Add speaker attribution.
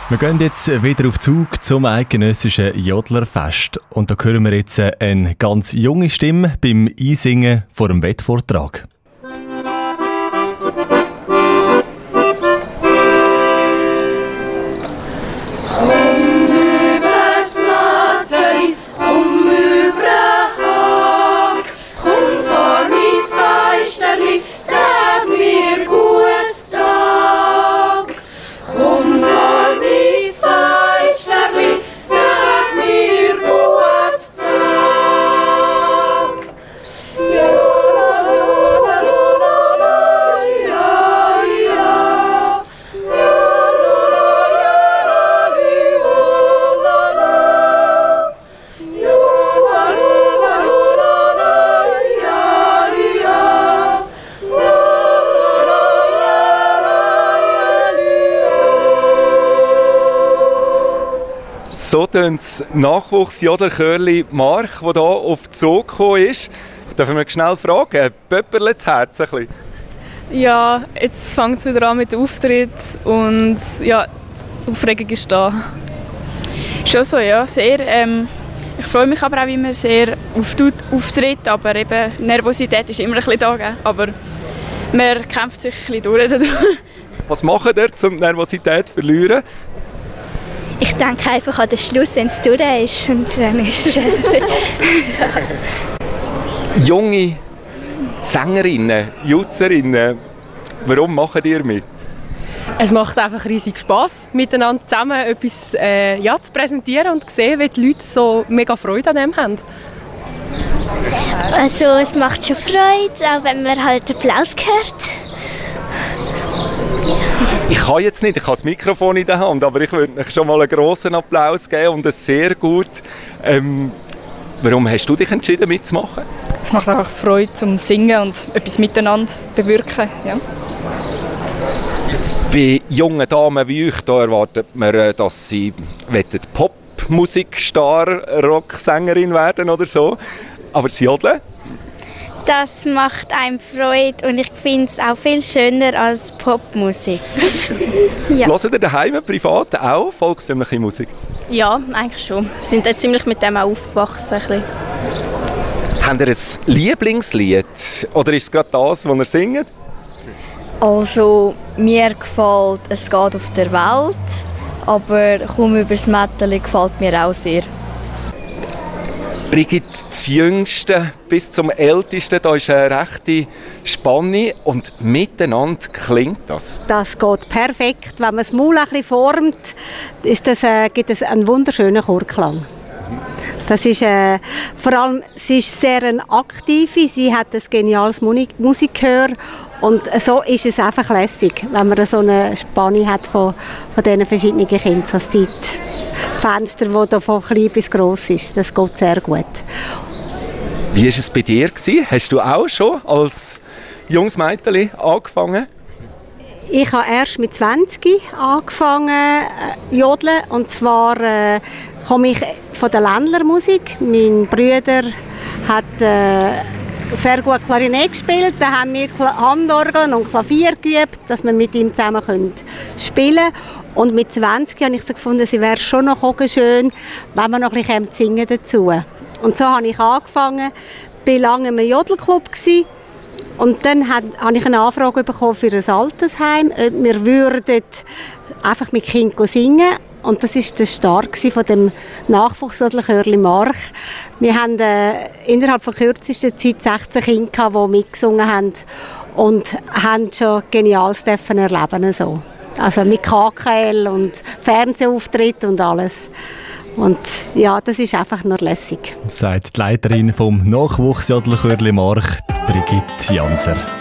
Speaker 1: Wir gehen jetzt wieder auf Zug zum eidgenössischen Jodlerfest. Und da hören wir jetzt eine ganz junge Stimme beim Einsingen vor dem Wettvortrag.
Speaker 2: So tönt das Nachwuchsjodlerchörli Mark, das hier auf den Zug gekommen ist. Dürfen wir schnell fragen, pöpperle das Herz ein bisschen?
Speaker 3: Ja, jetzt fängt es wieder an mit dem Auftritt und ja, die Aufregung ist da. Schon so, ja, sehr. Ich freue mich aber auch immer sehr auf den Auftritt, aber eben Nervosität ist immer ein bisschen da, gell? Aber man kämpft sich ein bisschen durch.
Speaker 2: Was macht ihr, um die Nervosität zu verlieren?
Speaker 4: Ich denke einfach an den Schluss, wenn es durch ist. Und dann ist es schön.
Speaker 2: Junge Sängerinnen, Jutzerinnen, warum macht ihr mit?
Speaker 5: Es macht einfach riesig Spass, miteinander zusammen etwas zu präsentieren und zu sehen, wie die Leute so mega Freude an dem haben.
Speaker 4: Also es macht schon Freude, auch wenn man halt Applaus hört.
Speaker 2: Ich kann jetzt nicht, ich habe das Mikrofon in der Hand, aber ich würde euch schon mal einen grossen Applaus geben und es sehr gut. Warum hast du dich entschieden mitzumachen?
Speaker 3: Es macht einfach Freude zum Singen und etwas miteinander bewirken. Ja.
Speaker 2: Jetzt bei jungen Damen wie euch, da erwartet man, dass sie Popmusikstar, Rocksängerin werden oder so. Aber das Jodeln?
Speaker 4: Das macht einem Freude und ich finde es auch viel schöner als Popmusik.
Speaker 2: Ja. Hört ihr daheim privat auch volkstümliche Musik?
Speaker 6: Ja, eigentlich schon. Wir sind ja ziemlich mit dem auch aufgewachsen.
Speaker 2: Habt ihr ein Lieblingslied oder ist es gerade das, was ihr singt?
Speaker 7: Also, mir gefällt «Es geht auf der Welt», aber «Komm übers Mätteli» gefällt mir auch sehr.
Speaker 2: Brigitte, das Jüngste bis zum Ältesten, da ist eine rechte Spanne und miteinander klingt das.
Speaker 8: Das geht perfekt. Wenn man das Maul ein bisschen formt, gibt es einen wunderschönen Chorklang. Das ist, vor allem, sie ist sehr eine aktive, sie hat ein geniales Musikgehör und so ist es einfach lässig, wenn man so eine Spanne hat von diesen verschiedenen Kindern. Das Zeitfenster, das von klein bis gross ist, das geht sehr gut.
Speaker 2: Wie war es bei dir? Hast du auch schon als junges Mädchen angefangen?
Speaker 8: Ich habe erst mit 20 angefangen jodeln und zwar komme ich von der Ländlermusik. Mein Bruder hat sehr gut Klarinett gespielt. Da haben wir Handorgeln und Klavier geübt, dass wir mit ihm zusammen spielen können. Und mit 20 habe ich so gefunden, es wäre schon noch schön, wenn wir noch ein bisschen singen dazu. Und so habe ich angefangen. Ich war lange im Jodelclub gewesen. Und dann habe ich eine Anfrage bekommen für ein Altersheim, ob wir würden einfach mit Kindern singen. Und das war der Start von dem Nachwuchsjodlerchörli Mark. Wir haben innerhalb von kürzester Zeit 16 Kinder gehabt, die mitgesungen haben und haben schon Geniales erleben so. Also mit KKL und Fernsehauftritt und alles. Und ja, das ist einfach nur lässig.
Speaker 1: Sagt die Leiterin vom Nachwuchsjodlerchörli Mark, Brigitte Janser.